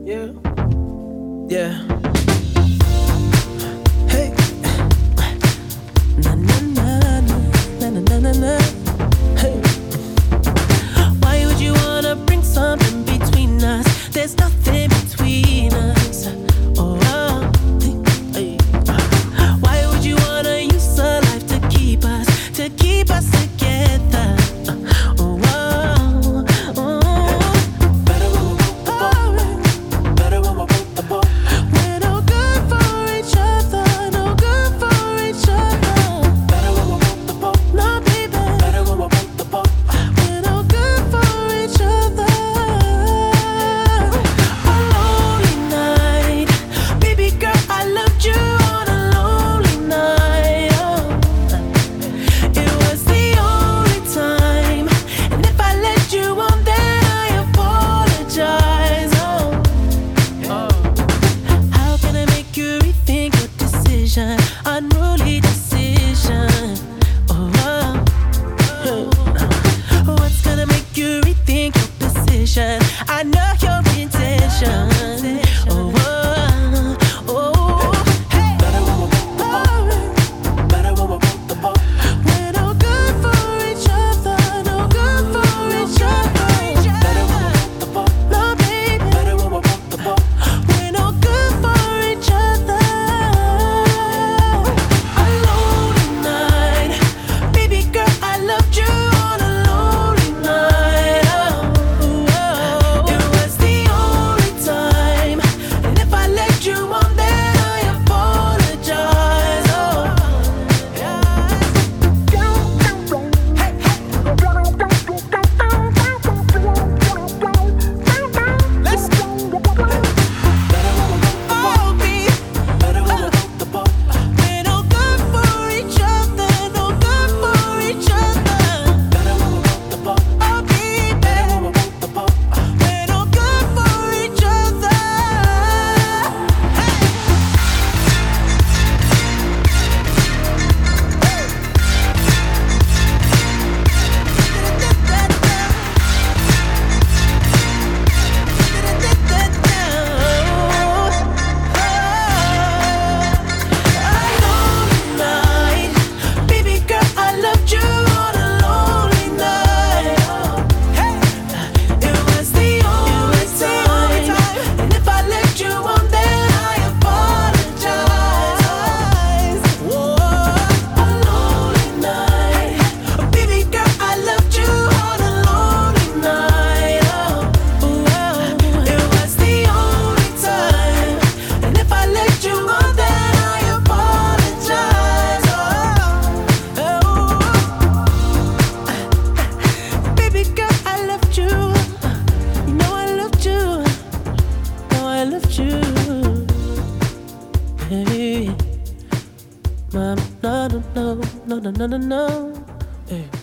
Yeah. Yeah. Hey. Na na na na na na na na. Hey. Why would you wanna bring something between us? There's nothing between us. Oh, hey. Why would you wanna use a life to keep us together? Unruly decision. What's gonna make you rethink your position? I know your intention. We're no good for each other, no good for each other. No, baby. We're no good for each other. Hey, no. Hey.